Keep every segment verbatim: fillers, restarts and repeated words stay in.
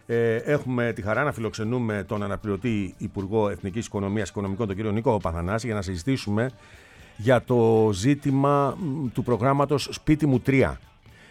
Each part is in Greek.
Ε, έχουμε τη χαρά να φιλοξενούμε τον αναπληρωτή Υπουργό Εθνικής Οικονομίας και Οικονομικών, τον κύριο Νίκο Παθανάση, για να συζητήσουμε για το ζήτημα του προγράμματος Σπίτι μου τρία.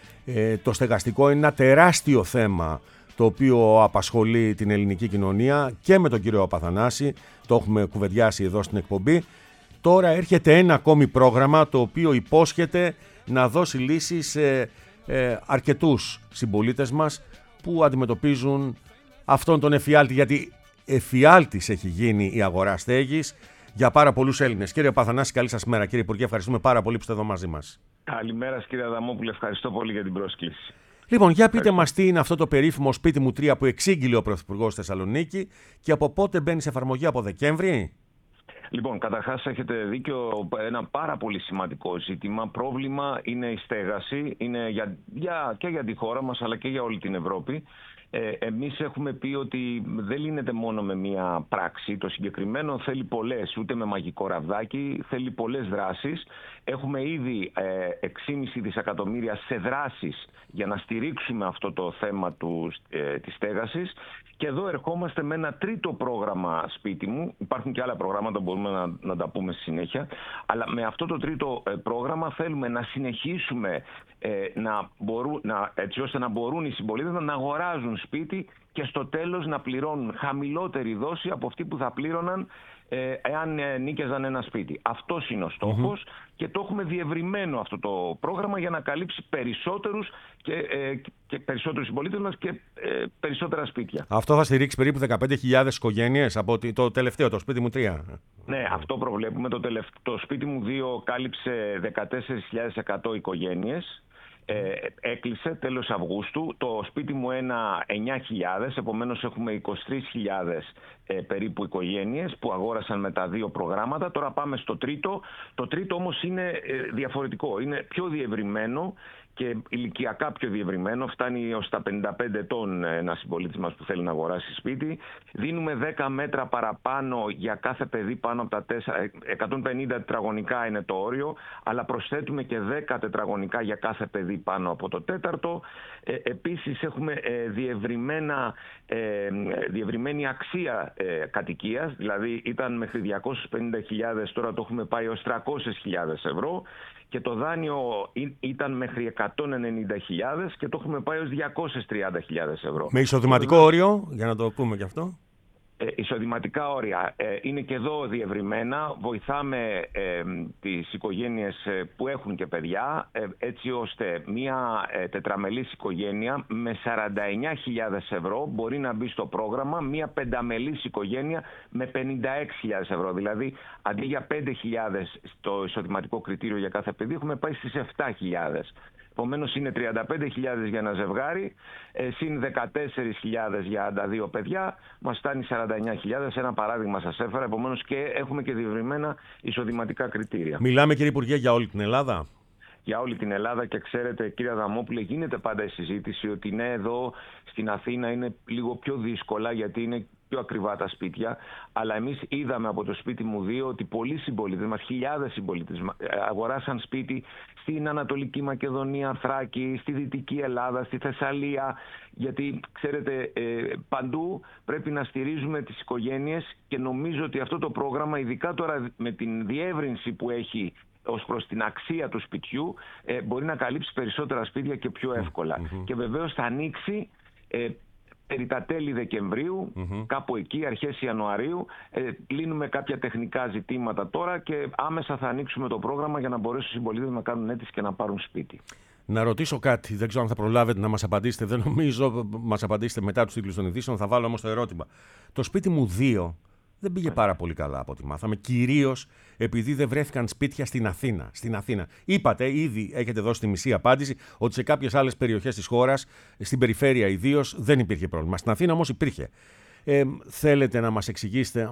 Ε, το στεγαστικό είναι ένα τεράστιο θέμα το οποίο απασχολεί την ελληνική κοινωνία και με τον κύριο Παθανάση, το έχουμε κουβεντιάσει εδώ στην εκπομπή. Τώρα έρχεται ένα ακόμη πρόγραμμα το οποίο υπόσχεται να δώσει λύση σε ε, αρκετούς συμπολίτες μας που αντιμετωπίζουν αυτόν τον εφιάλτη, γιατί εφιάλτης έχει γίνει η αγορά στέγης για πάρα πολλούς Έλληνες. Κύριε Παθανάση, καλή σας μέρα. Κύριε Υπουργέ, ευχαριστούμε πάρα πολύ που είστε εδώ μαζί μας. Καλημέρα κύριε Αδαμόπουλε, ευχαριστώ πολύ για την πρόσκληση. Λοιπόν, για πείτε μας τι είναι αυτό το περίφημο Σπίτι μου τρία που εξήγηλε ο Πρωθυπουργός στη Θεσσαλονίκη και από πότε μπαίνει σε εφαρμογή, από Δεκέμβρη? Λοιπόν, καταρχάς έχετε δίκιο, ένα πάρα πολύ σημαντικό ζήτημα. Πρόβλημα είναι η στέγαση, είναι για, για, και για τη χώρα μας αλλά και για όλη την Ευρώπη. Ε, εμείς έχουμε πει ότι δεν λύνεται μόνο με μία πράξη. Το συγκεκριμένο θέλει πολλές, ούτε με μαγικό ραβδάκι, θέλει πολλές δράσεις. Έχουμε ήδη ε, έξι κόμμα πέντε δισεκατομμύρια σε δράσεις για να στηρίξουμε αυτό το θέμα του, ε, της στέγασης. Και εδώ ερχόμαστε με ένα τρίτο πρόγραμμα Σπίτι μου. Υπάρχουν και άλλα προγράμματα, μπορούμε να, να τα πούμε στη συνέχεια. Αλλά με αυτό το τρίτο ε, πρόγραμμα θέλουμε να συνεχίσουμε ε, να μπορούν, να, έτσι ώστε να μπορούν οι συμπολίτες να αγοράζουν σπίτι και στο τέλος να πληρώνουν χαμηλότερη δόση από αυτή που θα πλήρωναν ε, εάν ε, νίκαιζαν ένα σπίτι. Αυτός είναι ο στόχος mm-hmm. και το έχουμε διευρυμένο αυτό το πρόγραμμα για να καλύψει περισσότερους και, ε, και περισσότερους συμπολίτες μας και ε, περισσότερα σπίτια. Αυτό θα στηρίξει περίπου δεκαπέντε χιλιάδες οικογένειες από το τελευταίο, το Σπίτι μου τρία. Ναι, αυτό προβλέπουμε. Το, τελευ... το Σπίτι μου δύο κάλυψε δεκατέσσερις χιλιάδες εκατό οικογένειες. Ε, έκλεισε τέλος Αυγούστου. Το Σπίτι μου ένα εννιά χιλιάδες, επομένως έχουμε είκοσι τρεις χιλιάδες ε, περίπου οικογένειες που αγόρασαν με τα δύο προγράμματα. Τώρα πάμε στο τρίτο. Το τρίτο όμως είναι ε, διαφορετικό, είναι πιο διευρυμένο και ηλικιακά πιο διευρυμένο, φτάνει ως τα πενήντα πέντε ετών ένας συμπολίτης μας που θέλει να αγοράσει σπίτι. Δίνουμε δέκα μέτρα παραπάνω για κάθε παιδί πάνω από τα τέσσερα, εκατόν πενήντα τετραγωνικά είναι το όριο, αλλά προσθέτουμε και δέκα τετραγωνικά για κάθε παιδί πάνω από το τέταρτο. Ε, επίσης έχουμε ε, διευρυμένα, ε, διευρυμένη αξία ε, κατοικίας, δηλαδή ήταν μέχρι διακόσιες πενήντα χιλιάδες, τώρα το έχουμε πάει ως τριακόσιες χιλιάδες ευρώ. Και το δάνειο ήταν μέχρι εκατόν ενενήντα χιλιάδες και το έχουμε πάει ως διακόσιες τριάντα χιλιάδες ευρώ. Με εισοδηματικό όριο, για να το πούμε και αυτό. Ε, εισοδηματικά όρια ε, είναι και εδώ διευρυμένα. Βοηθάμε ε, τις οικογένειες που έχουν και παιδιά, ε, έτσι ώστε μια ε, τετραμελής οικογένεια με σαράντα εννιά χιλιάδες ευρώ μπορεί να μπει στο πρόγραμμα, μια πενταμελής οικογένεια με πενήντα έξι χιλιάδες ευρώ. Δηλαδή αντί για πέντε χιλιάδες στο εισοδηματικό κριτήριο για κάθε παιδί έχουμε πάει στις επτά χιλιάδες. Επομένως είναι τριάντα πέντε χιλιάδες για ένα ζευγάρι, ε, συν δεκατέσσερις χιλιάδες για τα δύο παιδιά, μας φτάνει σαράντα εννιά χιλιάδες. Ένα παράδειγμα σας έφερα, επομένως και έχουμε και διευρυμένα εισοδηματικά κριτήρια. Μιλάμε, κύριε Υπουργέ, για όλη την Ελλάδα. Για όλη την Ελλάδα και ξέρετε, κύριε Αδαμόπουλε, γίνεται πάντα η συζήτηση ότι ναι, εδώ στην Αθήνα είναι λίγο πιο δύσκολα γιατί είναι πιο ακριβά τα σπίτια, αλλά εμείς είδαμε από το Σπίτι μου δύο ότι πολλοί συμπολίτες μας, χιλιάδες συμπολίτες μας, αγοράσαν σπίτι στην Ανατολική Μακεδονία, Θράκη, στη Δυτική Ελλάδα, στη Θεσσαλία, γιατί ξέρετε παντού πρέπει να στηρίζουμε τις οικογένειες και νομίζω ότι αυτό το πρόγραμμα, ειδικά τώρα με την διεύρυνση που έχει ως προς την αξία του σπιτιού, ε, μπορεί να καλύψει περισσότερα σπίτια και πιο εύκολα. Mm-hmm. Και βεβαίως θα ανοίξει ε, περί τα τέλη Δεκεμβρίου, mm-hmm. κάπου εκεί, αρχές Ιανουαρίου. Ε, λύνουμε κάποια τεχνικά ζητήματα τώρα και άμεσα θα ανοίξουμε το πρόγραμμα για να μπορέσουν οι συμπολίτες να κάνουν αίτηση και να πάρουν σπίτι. Να ρωτήσω κάτι, δεν ξέρω αν θα προλάβετε να μας απαντήσετε, δεν νομίζω, μας απαντήσετε μετά τους τίτλους των ειδήσεων, θα βάλω όμως το ερώτημα. Το Σπίτι μου δύο δεν πήγε πάρα πολύ καλά από ό,τι μάθαμε, κυρίως επειδή δεν βρέθηκαν σπίτια στην Αθήνα. Στην Αθήνα. Είπατε, ήδη έχετε δώσει τη μισή απάντηση, ότι σε κάποιες άλλες περιοχές της χώρας, στην περιφέρεια ιδίως, δεν υπήρχε πρόβλημα. Στην Αθήνα όμως υπήρχε. Ε, θέλετε να μας εξηγήσετε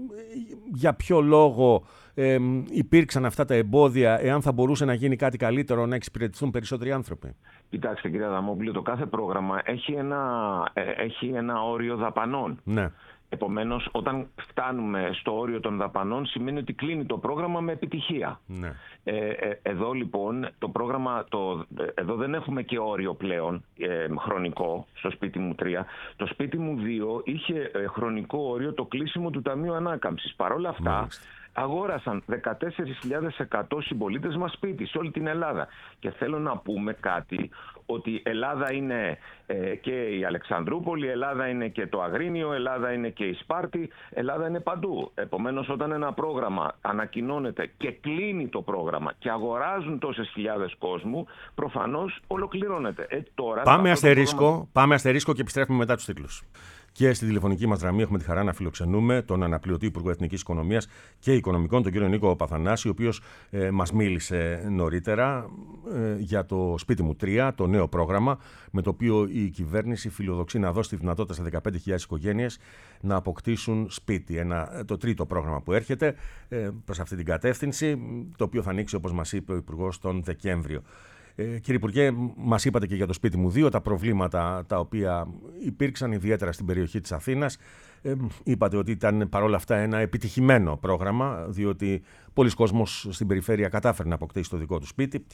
για ποιο λόγο ε, υπήρξαν αυτά τα εμπόδια, εάν θα μπορούσε να γίνει κάτι καλύτερο, να εξυπηρετηθούν περισσότεροι άνθρωποι? Κοιτάξτε, κύριε Αδαμόπουλε, το κάθε πρόγραμμα έχει ένα, ε, έχει ένα όριο δαπανών. Ναι. Επομένως, όταν φτάνουμε στο όριο των δαπανών, σημαίνει ότι κλείνει το πρόγραμμα με επιτυχία. Ναι. Ε, ε, εδώ λοιπόν το πρόγραμμα, το, εδώ δεν έχουμε και όριο πλέον ε, χρονικό στο σπίτι μου τρία. Το σπίτι μου δύο είχε ε, χρονικό όριο το κλείσιμο του Ταμείου Ανάκαμψης. Παρ' όλα αυτά, μάλιστα, αγόρασαν δεκατέσσερις χιλιάδες εκατό συμπολίτες μας σπίτι σε όλη την Ελλάδα. Και θέλω να πούμε κάτι, ότι η Ελλάδα είναι ε, και η Αλεξανδρούπολη, η Ελλάδα είναι και το Αγρίνιο, η Ελλάδα είναι και η Σπάρτη, η Ελλάδα είναι παντού. Επομένως, όταν ένα πρόγραμμα ανακοινώνεται και κλείνει το πρόγραμμα και αγοράζουν τόσες χιλιάδες κόσμου, προφανώς ολοκληρώνεται. Ε, τώρα, πάμε, αστερίσκο, πρόγραμμα... πάμε αστερίσκο και επιστρέφουμε μετά τους τίτλους. Και στη τηλεφωνική μας γραμμή έχουμε τη χαρά να φιλοξενούμε τον αναπληρωτή Υπουργό Εθνικής Οικονομίας και Οικονομικών, τον κύριο Νίκο Παθανάση, ο οποίος ε, μας μίλησε νωρίτερα ε, για το Σπίτι μου τρία, το νέο πρόγραμμα, με το οποίο η κυβέρνηση φιλοδοξεί να δώσει τη δυνατότητα σε δεκαπέντε χιλιάδες οικογένειες να αποκτήσουν σπίτι. Ένα, το τρίτο πρόγραμμα που έρχεται ε, προς αυτή την κατεύθυνση, το οποίο θα ανοίξει, όπως μας είπε ο Υπουργός, τον Δεκέμβριο. Ε, κύριε Υπουργέ, μας είπατε και για το Σπίτι μου δύο, τα προβλήματα τα οποία υπήρξαν ιδιαίτερα στην περιοχή της Αθήνας. Ε, είπατε ότι ήταν παρόλα αυτά ένα επιτυχημένο πρόγραμμα, διότι πολλοί κόσμος στην περιφέρεια κατάφερε να αποκτήσει το δικό του σπίτι.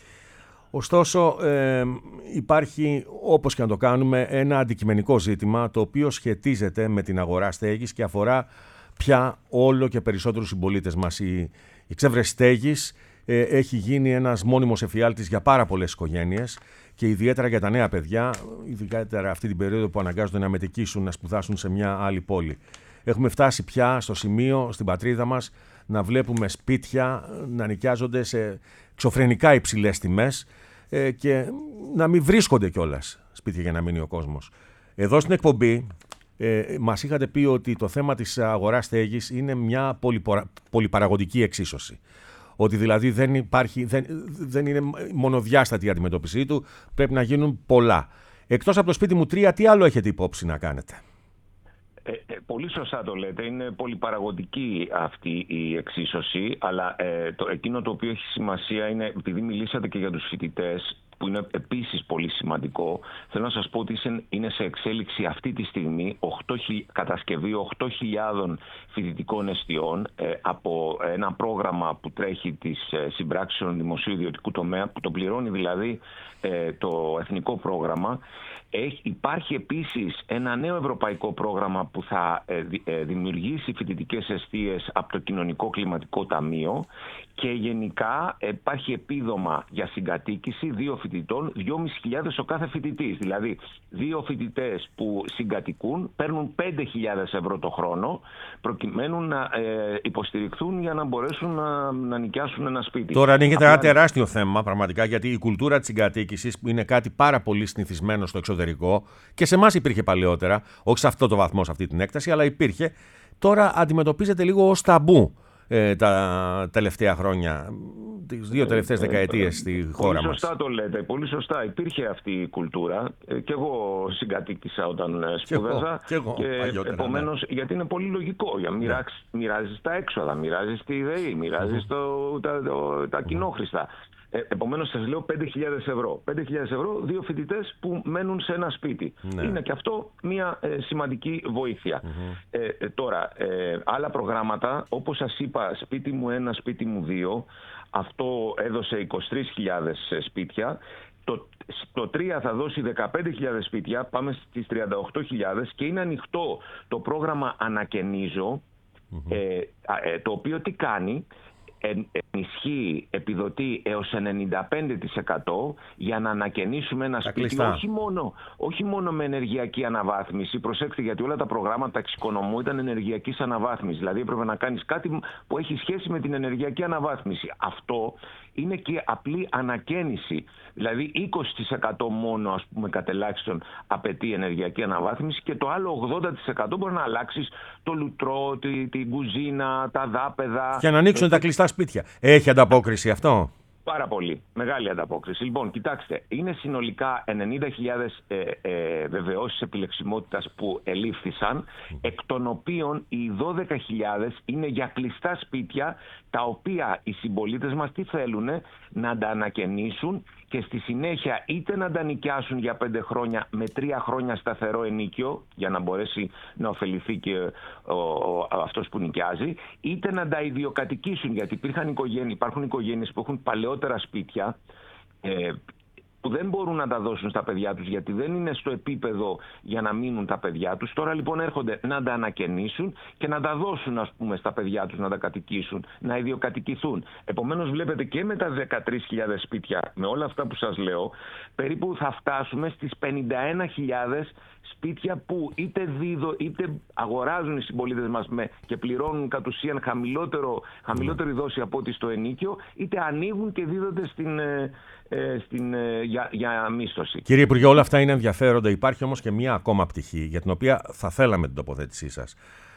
Ωστόσο, ε, υπάρχει, όπως και να το κάνουμε, ένα αντικειμενικό ζήτημα το οποίο σχετίζεται με την αγορά στέγης και αφορά πια όλο και περισσότερους συμπολίτες μας. Η, η εξέβρεση στέγης ε, έχει γίνει ένας μόνιμος εφιάλτης για πάρα πολλές οικογένειες και ιδιαίτερα για τα νέα παιδιά, ιδιαίτερα αυτή την περίοδο που αναγκάζονται να μετικήσουν, να σπουδάσουν σε μια άλλη πόλη. Έχουμε φτάσει πια στο σημείο στην πατρίδα μας να βλέπουμε σπίτια να νοικιάζονται σε εξωφρενικά υψηλές τιμές ε, και να μην βρίσκονται κιόλας σπίτια για να μείνει ο κόσμος. Εδώ στην εκπομπή ε, μας είχατε πει ότι το θέμα της αγοράς στέγης είναι μια πολυπαραγωγική εξίσωση. Ότι δηλαδή δεν, υπάρχει, δεν, δεν είναι μονοδιάστατη η αντιμετώπιση του, πρέπει να γίνουν πολλά. Εκτός από το Σπίτι μου τρία, τι άλλο έχετε υπόψη να κάνετε? Ε, ε, πολύ σωστά το λέτε, είναι πολυπαραγωγική αυτή η εξίσωση, αλλά ε, το, εκείνο το οποίο έχει σημασία είναι, επειδή μιλήσατε και για τους φοιτητές, που είναι επίσης πολύ σημαντικό, θέλω να σας πω ότι είναι σε εξέλιξη αυτή τη στιγμή οκτώ, κατασκευή οκτώ χιλιάδων φοιτητικών εστιών ε, από ένα πρόγραμμα που τρέχει της ε, συμπράξεων δημοσίου ιδιωτικού τομέα, που το πληρώνει δηλαδή ε, το εθνικό πρόγραμμα. Έχει, υπάρχει επίσης ένα νέο ευρωπαϊκό πρόγραμμα που θα ε, ε, δημιουργήσει φοιτητικές εστίες από το Κοινωνικό Κλιματικό Ταμείο και γενικά υπάρχει επίδομα για συγκατοίκηση δύο φοιτητών, δυόμισι χιλιάδες ο κάθε φοιτητής. Δηλαδή, δύο φοιτητές που συγκατοικούν παίρνουν πέντε χιλιάδες ευρώ το χρόνο προκειμένου να ε, υποστηριχθούν για να μπορέσουν να, να νοικιάσουν ένα σπίτι. Τώρα ανοίγεται ένα τεράστιο θέμα πραγματικά, γιατί η κουλτούρα της συγκατοίκησης είναι κάτι πάρα πολύ συνηθισμένο στο εξωτερικό και σε εμάς υπήρχε παλαιότερα, όχι σε αυτό το βαθμό, σε αυτή την έκταση, αλλά υπήρχε. Τώρα αντιμετωπίζεται λίγο ως ταμπού ε, τα τελευταία χρόνια, τις δύο τελευταίες δεκαετίες στη χώρα μας. Πολύ σωστά το λέτε, πολύ σωστά. Υπήρχε αυτή η κουλτούρα ε, και εγώ συγκατοίκησα όταν σπούδαζα. Και εγώ, και εγώ και επομένως, ναι. Γιατί είναι πολύ λογικό. Για μοιράζεις, ναι. μοιράζεις τα έξοδα, μοιράζεις τη ΔΕΗ, μοιράζεις mm-hmm. το, τα, το, τα κοινόχρηστα. Ε, επομένως, σας λέω πέντε χιλιάδες ευρώ. πέντε χιλιάδες ευρώ, δύο φοιτητές που μένουν σε ένα σπίτι. Ναι. Είναι και αυτό μια ε, σημαντική βοήθεια. Mm-hmm. Ε, ε, τώρα, ε, άλλα προγράμματα, όπως σας είπα, Σπίτι μου ένα, Σπίτι μου δύο, αυτό έδωσε είκοσι τρεις χιλιάδες σπίτια. Το, το τρία θα δώσει δεκαπέντε χιλιάδες σπίτια, πάμε στις τριάντα οκτώ χιλιάδες και είναι ανοιχτό το πρόγραμμα Ανακαινίζω, mm-hmm. ε, ε, το οποίο τι κάνει? Ενισχύει, επιδοτεί έως ενενήντα πέντε τοις εκατό για να ανακαινήσουμε ένα τα σπίτι, όχι μόνο, όχι μόνο με ενεργειακή αναβάθμιση. Προσέξτε, γιατί όλα τα προγράμματα εξοικονομού ήταν ενεργειακής αναβάθμισης. Δηλαδή έπρεπε να κάνεις κάτι που έχει σχέση με την ενεργειακή αναβάθμιση. Αυτό είναι και απλή ανακαίνιση. Δηλαδή είκοσι τοις εκατό μόνο, ας πούμε, κατελάχιστον απαιτεί ενεργειακή αναβάθμιση και το άλλο ογδόντα τοις εκατό μπορεί να αλλάξεις το λουτρό, την κουζίνα, τα δάπεδα. Για να ανοίξουν ε, τα κλειστά σπίτια. Έχει ανταπόκριση αυτό? Πάρα πολύ. Μεγάλη ανταπόκριση. Λοιπόν, κοιτάξτε, είναι συνολικά ενενήντα χιλιάδες ε, ε, βεβαιώσεις επιλεξιμότητας που ελήφθησαν, εκ των οποίων οι δώδεκα χιλιάδες είναι για κλειστά σπίτια, τα οποία οι συμπολίτες μας τι θέλουν, να τα ανακαινήσουν και στη συνέχεια είτε να τα νοικιάσουν για πέντε χρόνια με τρία χρόνια σταθερό ενίκιο, για να μπορέσει να ωφεληθεί και ο, ο, αυτός που νοικιάζει, είτε να τα ιδιοκατοικήσουν, γιατί υπήρχαν οικογένειες, υπάρχουν οικογένειες που έχουν παλαιότερα σπίτια, ε, που δεν μπορούν να τα δώσουν στα παιδιά τους γιατί δεν είναι στο επίπεδο για να μείνουν τα παιδιά τους. Τώρα λοιπόν έρχονται να τα ανακαινήσουν και να τα δώσουν, ας πούμε, στα παιδιά τους να τα κατοικήσουν, να ιδιοκατοικηθούν. Επομένως βλέπετε και με τα δεκατρείς χιλιάδες σπίτια, με όλα αυτά που σας λέω, περίπου θα φτάσουμε στις πενήντα ένα χιλιάδες σπίτια που είτε δίδω, είτε αγοράζουν οι συμπολίτες μας με και πληρώνουν κατ' ουσίαν χαμηλότερο, χαμηλότερη δόση από ό,τι στο ενίκιο, είτε ανοίγουν και δίδονται στην, ε, στην, ε, για, για μίσθωση. Κύριε Υπουργέ, όλα αυτά είναι ενδιαφέροντα. Υπάρχει όμως και μία ακόμα πτυχή για την οποία θα θέλαμε την τοποθέτησή σας.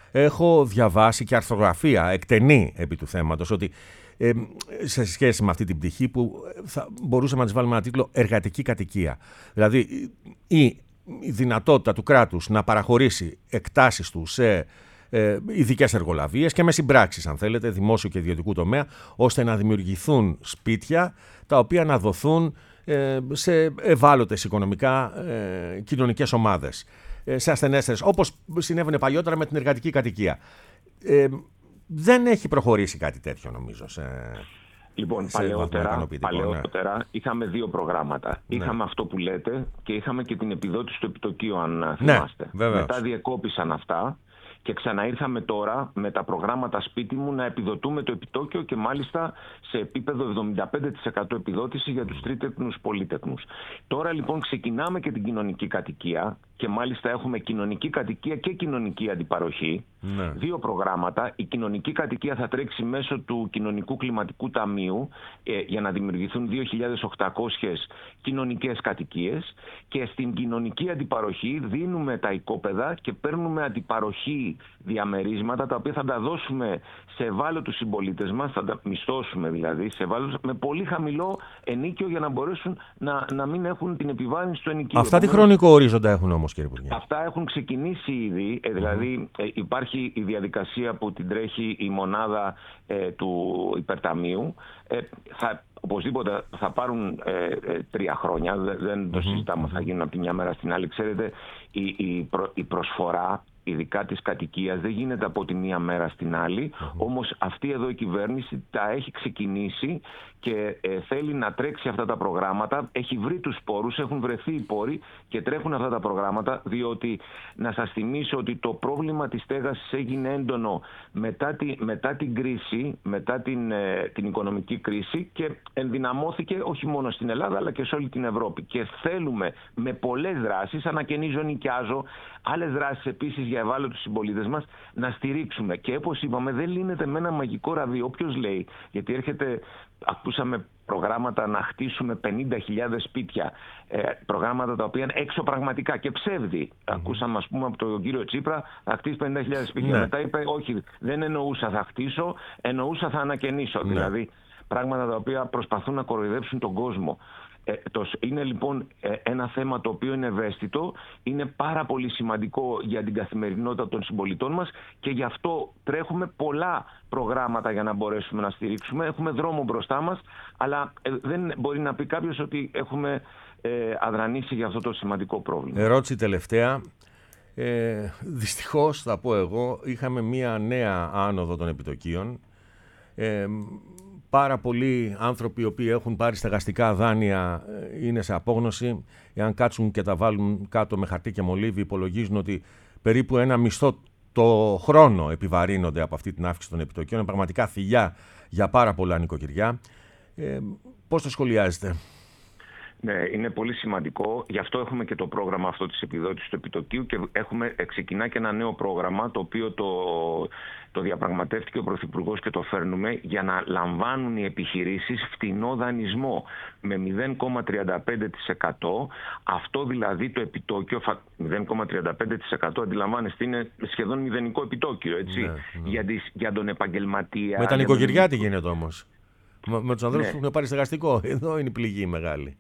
Έχω διαβάσει και αρθρογραφία εκτενή επί του θέματος, ότι ε, σε σχέση με αυτή την πτυχή που θα μπορούσαμε να της βάλουμε ένα τίτλο «Εργατική κατοικία». Δηλαδή η η δυνατότητα του κράτους να παραχωρήσει εκτάσεις του σε ε, ειδικές εργολαβίες και με συμπράξεις, αν θέλετε, δημόσιου και ιδιωτικού τομέα, ώστε να δημιουργηθούν σπίτια τα οποία να δοθούν ε, σε ευάλωτες οικονομικά ε, κοινωνικές ομάδες, ε, σε ασθενέστερες, όπως συνέβαινε παλιότερα με την εργατική κατοικία. Ε, δεν έχει προχωρήσει κάτι τέτοιο, νομίζω, σε... Λοιπόν, παλαιότερα, παλαιότερα ναι. είχαμε δύο προγράμματα. Ναι. Είχαμε αυτό που λέτε και είχαμε και την επιδότηση του επιτοκίου, αν θυμάστε. Ναι, μετά διεκόπησαν αυτά και ξαναήρθαμε τώρα με τα προγράμματα σπίτι μου να επιδοτούμε το επιτόκιο και μάλιστα σε επίπεδο εβδομήντα πέντε τοις εκατό επιδότηση για τους τρίτεκνους πολίτεκνους. Τώρα λοιπόν ξεκινάμε και την κοινωνική κατοικία και μάλιστα έχουμε κοινωνική κατοικία και κοινωνική αντιπαροχή. Ναι. Δύο προγράμματα. Η κοινωνική κατοικία θα τρέξει μέσω του Κοινωνικού Κλιματικού Ταμείου ε, για να δημιουργηθούν δύο χιλιάδες οκτακόσιες κοινωνικές κατοικίες και στην κοινωνική αντιπαροχή δίνουμε τα οικόπεδα και παίρνουμε αντιπαροχή διαμερίσματα τα οποία θα τα δώσουμε σε ευάλωτους συμπολίτες μας, θα τα μισθώσουμε δηλαδή σε ευάλωτους, με πολύ χαμηλό ενίκιο για να μπορέσουν να, να μην έχουν την επιβάρυνση του ενοικίου. Αυτά τι χρονικό ορίζοντα έχουν όμως, κύριε Υπουργέ? Αυτά έχουν ξεκινήσει ήδη, ε, δηλαδή ε, υπάρχει η διαδικασία που την τρέχει η μονάδα ε, του υπερταμείου. Ε, θα, οπωσδήποτε θα πάρουν ε, ε, τρία χρόνια, δεν, δεν το συζητάμε, θα γίνουν από τη μια μέρα στην άλλη. Ξέρετε, η, η, προ, η προσφορά, ειδικά της κατοικίας, δεν γίνεται από τη μία μέρα στην άλλη. Mm-hmm. Όμως αυτή εδώ η κυβέρνηση τα έχει ξεκινήσει και ε, θέλει να τρέξει αυτά τα προγράμματα. Έχει βρει τους πόρους, έχουν βρεθεί οι πόροι και τρέχουν αυτά τα προγράμματα, διότι να σας θυμίσω ότι το πρόβλημα της στέγασης έγινε έντονο μετά, τη, μετά την κρίση, μετά την, ε, την οικονομική κρίση και ενδυναμώθηκε όχι μόνο στην Ελλάδα αλλά και σε όλη την Ευρώπη. Και θέλουμε με πολλές δράσεις, ανακαινίζω, νοικιάζω, άλλες δράσεις επίσης για ευάλωτους συμπολίτες μας, να στηρίξουμε. Και όπως είπαμε, δεν λύνεται με ένα μαγικό ραβδί. Όποιος λέει, γιατί έρχεται, ακούσαμε προγράμματα να χτίσουμε πενήντα χιλιάδες σπίτια, ε, προγράμματα τα οποία είναι έξω πραγματικά και ψεύδι. Mm-hmm. Ακούσαμε, ας πούμε, από τον κύριο Τσίπρα να χτίσει πενήντα χιλιάδες σπίτια. Mm-hmm. Μετά είπε, όχι, δεν εννοούσα θα χτίσω, εννοούσα θα ανακαινήσω. Mm-hmm. Δηλαδή, πράγματα τα οποία προσπαθούν να κοροϊδέψουν τον κόσμο. Ε, το, είναι λοιπόν ε, ένα θέμα το οποίο είναι ευαίσθητο, είναι πάρα πολύ σημαντικό για την καθημερινότητα των συμπολιτών μας και γι' αυτό τρέχουμε πολλά προγράμματα για να μπορέσουμε να στηρίξουμε. Έχουμε δρόμο μπροστά μας, αλλά ε, δεν μπορεί να πει κάποιος ότι έχουμε ε, αδρανήσει για αυτό το σημαντικό πρόβλημα. Ερώτηση τελευταία. Ε, δυστυχώς, θα πω εγώ, είχαμε μία νέα άνοδο των επιτοκίων. Ε, Πάρα πολλοί άνθρωποι οι οποίοι έχουν πάρει στεγαστικά δάνεια είναι σε απόγνωση. Εάν κάτσουν και τα βάλουν κάτω με χαρτί και μολύβι, υπολογίζουν ότι περίπου ένα μισθό το χρόνο επιβαρύνονται από αυτή την αύξηση των επιτοκίων. Είναι πραγματικά θηλιά για πάρα πολλά νοικοκυριά. Ε, πώς το σχολιάζετε? Ναι, είναι πολύ σημαντικό. Γι' αυτό έχουμε και το πρόγραμμα αυτό της επιδότησης του επιτοκίου και έχουμε, ξεκινά και ένα νέο πρόγραμμα το οποίο το, το διαπραγματεύτηκε ο Πρωθυπουργός και το φέρνουμε για να λαμβάνουν οι επιχειρήσεις φτηνό δανεισμό με μηδέν κόμμα τριάντα πέντε τοις εκατό. Αυτό δηλαδή το επιτόκιο, μηδέν κόμμα τριάντα πέντε τοις εκατό αντιλαμβάνεστε, είναι σχεδόν μηδενικό επιτόκιο, έτσι, ναι, ναι. Για, τις, για τον επαγγελματία. Με τα νοικοκυριά τι γίνεται όμως? Με, με τους ανθρώπους ναι. που έχουν πάρει στεγαστικό. Εδώ είναι η πληγή μεγάλη.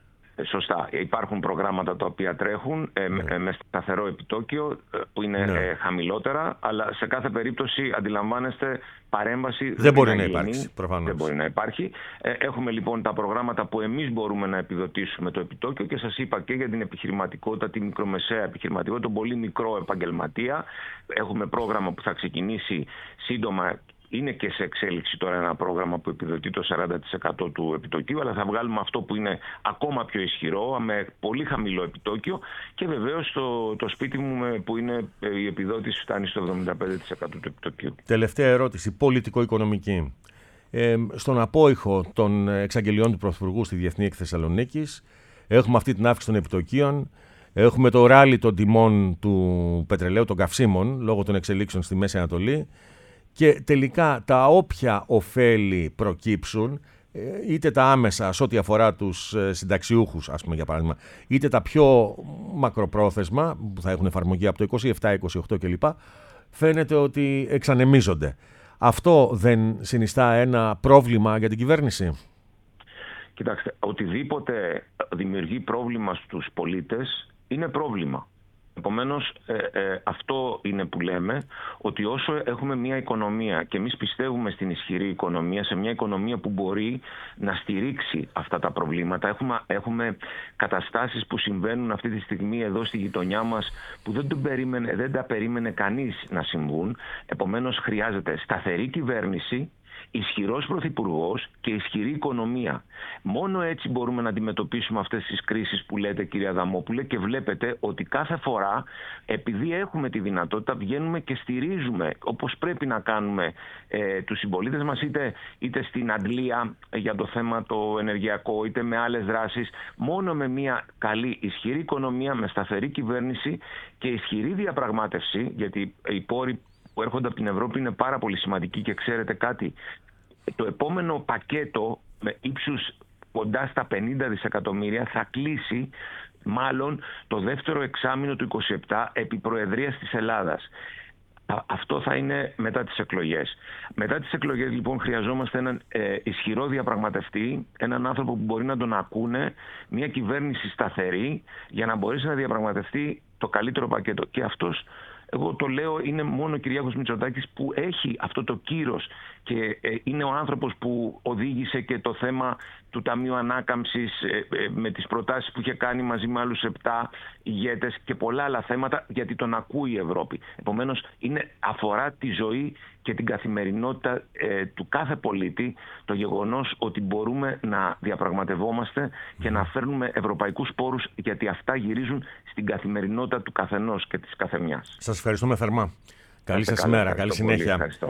Σωστά. Υπάρχουν προγράμματα τα οποία τρέχουν ε, ναι. με σταθερό επιτόκιο που είναι ναι. ε, χαμηλότερα, αλλά σε κάθε περίπτωση αντιλαμβάνεστε παρέμβαση δεν, δεν μπορεί να, να υπάρξει. Προφανώς. Δεν μπορεί να υπάρχει. Ε, έχουμε λοιπόν τα προγράμματα που εμείς μπορούμε να επιδοτήσουμε το επιτόκιο και σας είπα και για την επιχειρηματικότητα, τη μικρομεσαία επιχειρηματικότητα, τον πολύ μικρό επαγγελματία. Έχουμε πρόγραμμα που θα ξεκινήσει σύντομα. Είναι και σε εξέλιξη τώρα ένα πρόγραμμα που επιδοτεί το σαράντα τοις εκατό του επιτοκίου, αλλά θα βγάλουμε αυτό που είναι ακόμα πιο ισχυρό, με πολύ χαμηλό επιτόκιο και βεβαίως το, το σπίτι μου που είναι η επιδότηση φτάνει στο εβδομήντα πέντε τοις εκατό του επιτοκίου. Τελευταία ερώτηση, πολιτικο-οικονομική. Ε, στον απόϊχο των εξαγγελιών του Πρωθυπουργού στη Διεθνή Έκθεση Θεσσαλονίκης έχουμε αυτή την αύξηση των επιτοκίων, έχουμε το ράλι των τιμών του πετρελαίου, των καυσίμων, λόγω των εξελίξεων στη Μέση Ανατολή. Και τελικά τα όποια ωφέλη προκύψουν, είτε τα άμεσα σε ό,τι αφορά τους συνταξιούχους, ας πούμε για παράδειγμα, είτε τα πιο μακροπρόθεσμα που θα έχουν εφαρμογή από το είκοσι επτά είκοσι οκτώ κλπ, φαίνεται ότι εξανεμίζονται. Αυτό δεν συνιστά ένα πρόβλημα για την κυβέρνηση? Κοιτάξτε, οτιδήποτε δημιουργεί πρόβλημα στους πολίτες είναι πρόβλημα. Επομένως, ε, ε, αυτό είναι που λέμε, ότι όσο έχουμε μια οικονομία και εμείς πιστεύουμε στην ισχυρή οικονομία, σε μια οικονομία που μπορεί να στηρίξει αυτά τα προβλήματα, έχουμε, έχουμε καταστάσεις που συμβαίνουν αυτή τη στιγμή εδώ στη γειτονιά μας που δεν, τον περίμενε, δεν τα περίμενε κανείς να συμβούν. Επομένως, χρειάζεται σταθερή κυβέρνηση, ισχυρός πρωθυπουργός και ισχυρή οικονομία. Μόνο έτσι μπορούμε να αντιμετωπίσουμε αυτές τις κρίσεις που λέτε, κυρία Αδαμόπουλε, και βλέπετε ότι κάθε φορά, επειδή έχουμε τη δυνατότητα, βγαίνουμε και στηρίζουμε όπως πρέπει να κάνουμε ε, τους συμπολίτες μας, είτε, είτε στην Αντλία για το θέμα το ενεργειακό, είτε με άλλες δράσεις. Μόνο με μια καλή ισχυρή οικονομία, με σταθερή κυβέρνηση και ισχυρή διαπραγμάτευση, γιατί οι πόροι που έρχονται από την Ευρώπη είναι πάρα πολύ σημαντικοί και ξέρετε κάτι, το επόμενο πακέτο με ύψους κοντά στα πενήντα δισεκατομμύρια θα κλείσει μάλλον το δεύτερο εξάμηνο του είκοσι επτά επί προεδρίας της Ελλάδας. Αυτό θα είναι μετά τις εκλογές. Μετά τις εκλογές λοιπόν χρειαζόμαστε έναν ε, ισχυρό διαπραγματευτή, έναν άνθρωπο που μπορεί να τον ακούνε, μια κυβέρνηση σταθερή για να μπορέσει να διαπραγματευτεί το καλύτερο πακέτο. Και αυτός, εγώ το λέω, είναι μόνο ο Κυριάκος Μητσοτάκης που έχει αυτό το κύρος και ε, είναι ο άνθρωπος που οδήγησε και το θέμα του Ταμείου Ανάκαμψης ε, ε, με τις προτάσεις που είχε κάνει μαζί με άλλους επτά ηγέτες και πολλά άλλα θέματα, γιατί τον ακούει η Ευρώπη. Επομένως είναι, αφορά τη ζωή και την καθημερινότητα ε, του κάθε πολίτη το γεγονός ότι μπορούμε να διαπραγματευόμαστε και να φέρνουμε ευρωπαϊκούς πόρους, γιατί αυτά γυρίζουν στην καθημερινότητα του καθενός και της καθεμιάς. Σας ευχαριστούμε θερμά. Καλή σας ημέρα, καλή συνέχεια.